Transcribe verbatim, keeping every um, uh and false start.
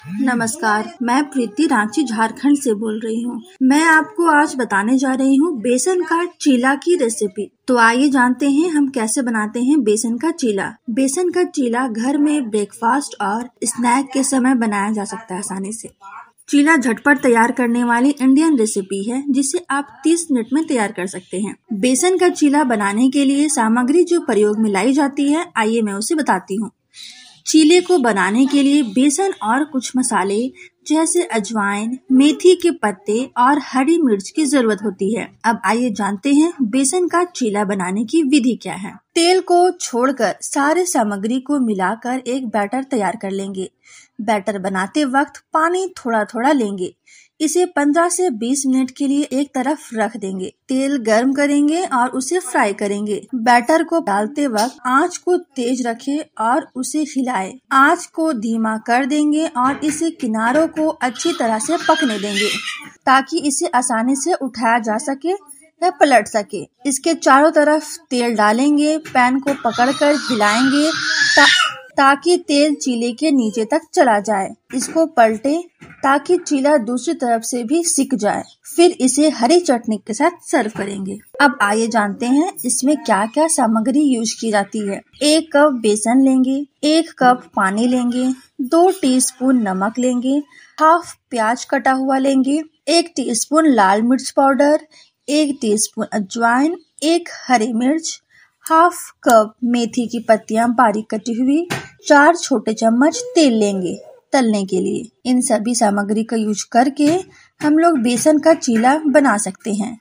नमस्कार, मैं प्रीति रांची झारखंड से बोल रही हूँ। मैं आपको आज बताने जा रही हूँ बेसन का चीला की रेसिपी। तो आइए जानते हैं हम कैसे बनाते हैं बेसन का चीला। बेसन का चीला घर में ब्रेकफास्ट और स्नैक के समय बनाया जा सकता है आसानी से। चीला झटपट तैयार करने वाली इंडियन रेसिपी है जिसे आप तीस मिनट में तैयार कर सकते हैं। बेसन का चीला बनाने के लिए सामग्री जो प्रयोग में लाई जाती है, आइए मैं उसे बताती हूँ। चीले को बनाने के लिए बेसन और कुछ मसाले जैसे अजवाइन, मेथी के पत्ते और हरी मिर्च की जरूरत होती है। अब आइए जानते हैं बेसन का चीला बनाने की विधि क्या है। तेल को छोड़कर सारे सामग्री को मिलाकर एक बैटर तैयार कर लेंगे। बैटर बनाते वक्त पानी थोड़ा थोड़ा लेंगे। इसे पंद्रह से बीस मिनट के लिए एक तरफ रख देंगे। तेल गर्म करेंगे और उसे फ्राई करेंगे। बैटर को डालते वक्त आंच को तेज रखें और उसे हिलाएं। आंच को धीमा कर देंगे और इसे किनारों को अच्छी तरह से पकने देंगे ताकि इसे आसानी से उठाया जा सके या पलट सके। इसके चारों तरफ तेल डालेंगे। पैन को पकड़कर हिलाएंगे ता, ताकि तेल चीले के नीचे तक चला जाए। इसको पलटे ताकि चीला दूसरी तरफ से भी सिक जाए। फिर इसे हरी चटनी के साथ सर्व करेंगे। अब आइए जानते हैं इसमें क्या क्या सामग्री यूज की जाती है। एक कप बेसन लेंगे, एक कप पानी लेंगे, दो टीस्पून नमक लेंगे, हाफ प्याज कटा हुआ लेंगे, एक टीस्पून लाल मिर्च पाउडर, एक टीस्पून अजवाइन, एक हरी मिर्च, हाफ कप मेथी की पत्तियां बारीक कटी हुई, चार छोटे चम्मच तेल लेंगे तलने के लिए। इन सभी सामग्री का यूज करके हम लोग बेसन का चीला बना सकते हैं।